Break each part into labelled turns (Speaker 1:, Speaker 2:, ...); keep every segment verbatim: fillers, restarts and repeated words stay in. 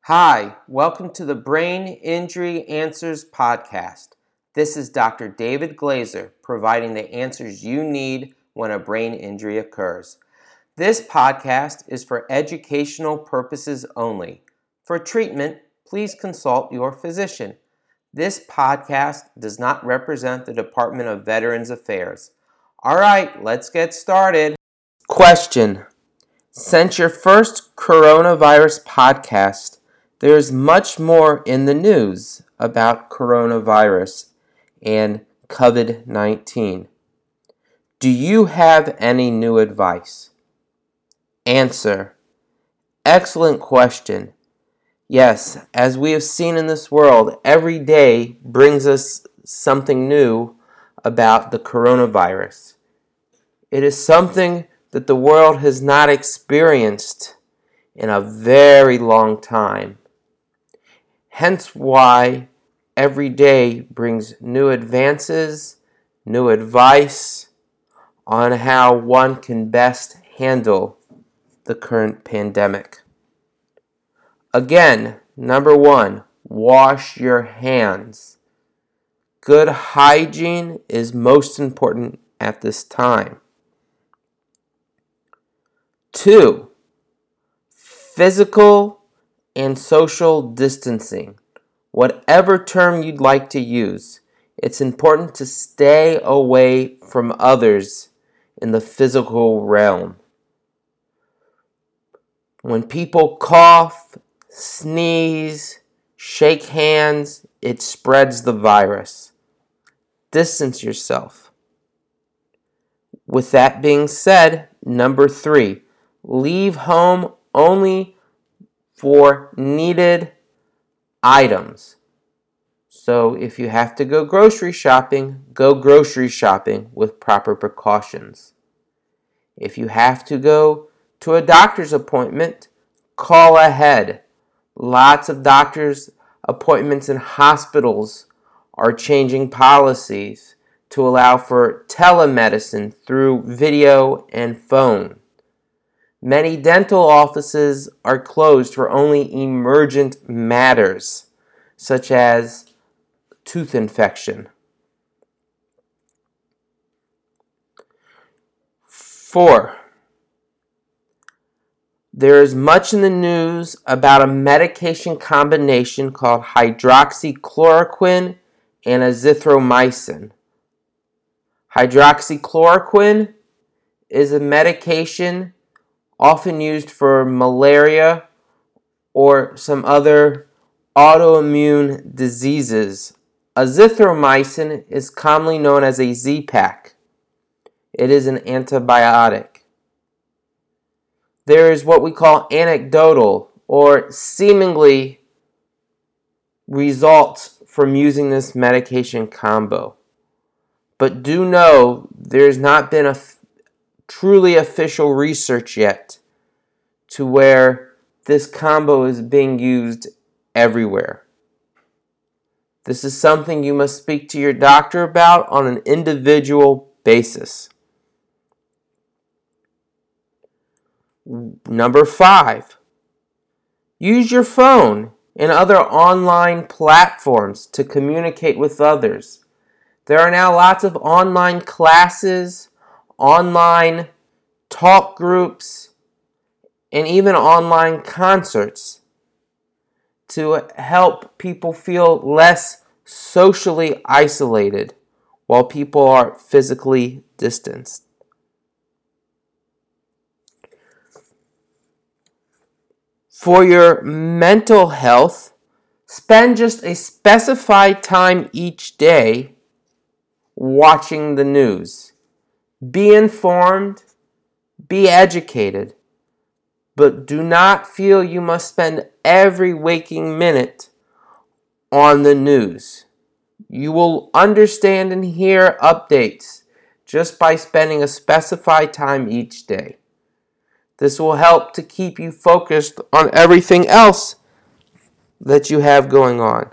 Speaker 1: Hi, welcome to the Brain Injury Answers podcast. This is Doctor David Glazer providing the answers you need when a brain injury occurs. This podcast is for educational purposes only. For treatment, please consult your physician. This podcast does not represent the Department of Veterans Affairs. All right, let's get started. Question. Since your first coronavirus podcast, there is much more in the news about coronavirus and covid nineteen. Do you have any new advice? Answer. Excellent question. Yes, as we have seen in this world, every day brings us something new about the coronavirus. It is something that the world has not experienced in a very long time. Hence why every day brings new advances, new advice on how one can best handle the current pandemic. Again, number one, wash your hands. Good hygiene is most important at this time. Two, physical and social distancing. Whatever term you'd like to use, it's important to stay away from others in the physical realm. When people cough, sneeze, shake hands, it spreads the virus. Distance yourself. With that being said, number three, leave home only for needed items. So if you have to go grocery shopping, go grocery shopping with proper precautions. If you have to go to a doctor's appointment, call ahead. Lots of doctor's appointments in hospitals are changing policies to allow for telemedicine through video and phone. Many dental offices are closed for only emergent matters, such as tooth infection. Four, there is much in the news about a medication combination called hydroxychloroquine and azithromycin. Hydroxychloroquine is a medication often used for malaria or some other autoimmune diseases. Azithromycin is commonly known as a Z-Pak. It is an antibiotic. There is what we call anecdotal or seemingly results from using this medication combo. But do know there's not been a f- truly official research yet to where this combo is being used everywhere. This is something you must speak to your doctor about on an individual basis. Number five, use your phone and other online platforms to communicate with others. There are now lots of online classes, online talk groups, and even online concerts to help people feel less socially isolated while people are physically distanced. For your mental health, spend just a specified time each day watching the news. Be informed, be educated, but do not feel you must spend every waking minute on the news. You will understand and hear updates just by spending a specified time each day. This will help to keep you focused on everything else that you have going on.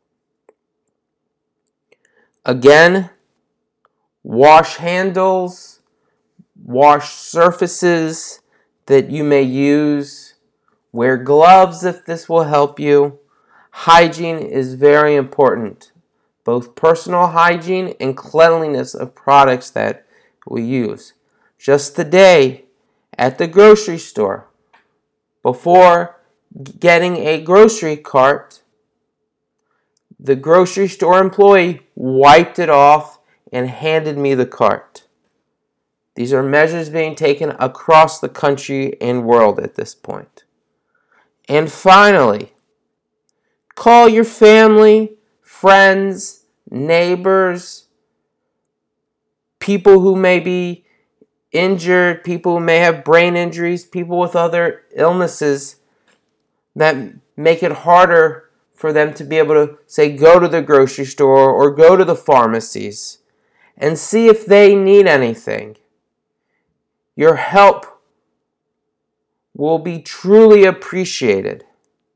Speaker 1: Again, wash handles, wash surfaces that you may use Wear gloves if this will help you. Hygiene is very important, both personal hygiene and cleanliness of products that we use. Just today at the grocery store, before getting a grocery cart, the grocery store employee wiped it off and handed me the cart. These are measures being taken across the country and world at this point. And finally, call your family, friends, neighbors, people who may be injured, people who may have brain injuries, people with other illnesses that make it harder for them to be able to, say, go to the grocery store or go to the pharmacies and see if they need anything. Your help will be truly appreciated.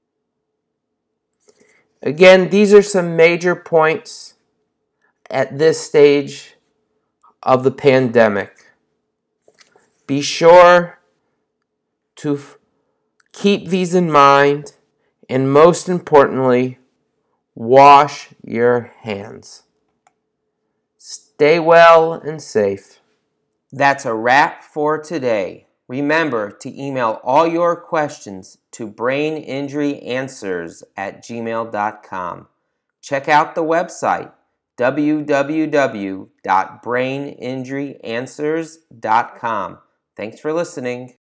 Speaker 1: Again, these are some major points at this stage of the pandemic. Be sure to f- keep these in mind, and most importantly, wash your hands. Stay well and safe. That's a wrap for today. Remember to email all your questions to brain injury answers at gmail dot com. Check out the website w w w dot brain injury answers dot com. Thanks for listening.